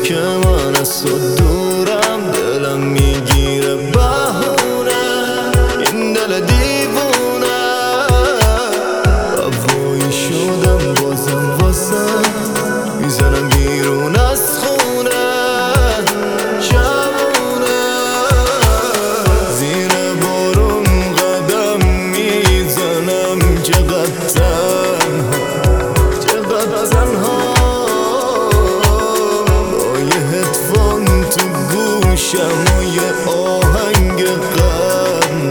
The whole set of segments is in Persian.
که من از تو دورم دلم میگیره بهونه، این دل دیوونه هوایی شدم بازم واسه میزنم بیرون از خونه شبونه، زیر بارون قدم میزنم چقدر تنها با یه هدفون تو گوشم و یه آهنگ غم،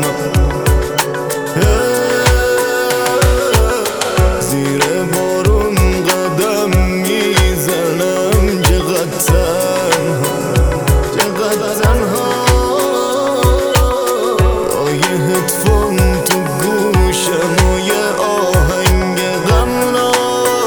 زیر بارون قدم میزنم چقدر تنها با یه هدفون تو گوشم و یه آهنگ غمناک.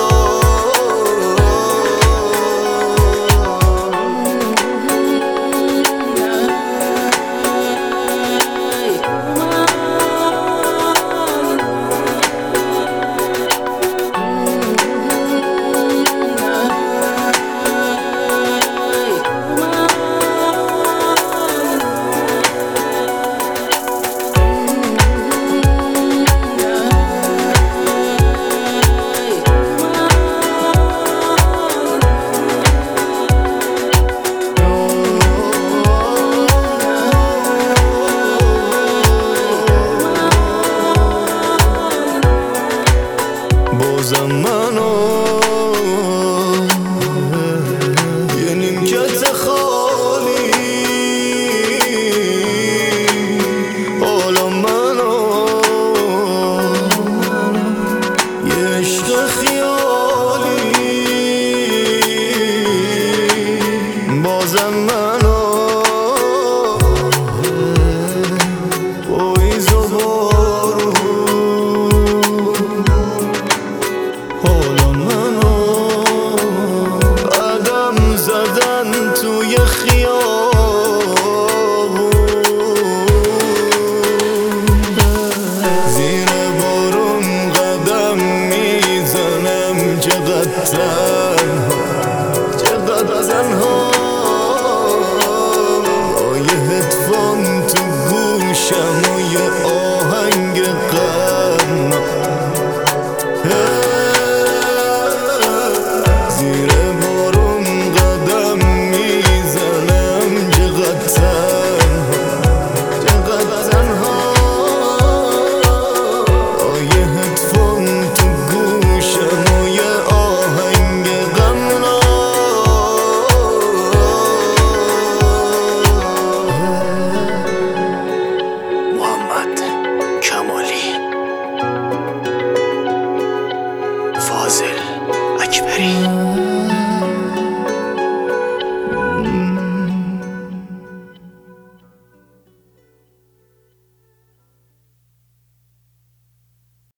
بازم منو یه نیمکت خالی، حالا منو یه عشق خیالی، بازم منو پاییز و بارون، حالا منو قدم زدن توی خیابون، زیر بارون قدم میزنم چقدر تنها با یه هدفون تو گوشم و یه آهنگ غم، زیر بارون قدم میزنم چقدر تنها با یه هدفون تو گوشم و یه آهنگ غمناک. محمد کمالی، فاضل اکبری.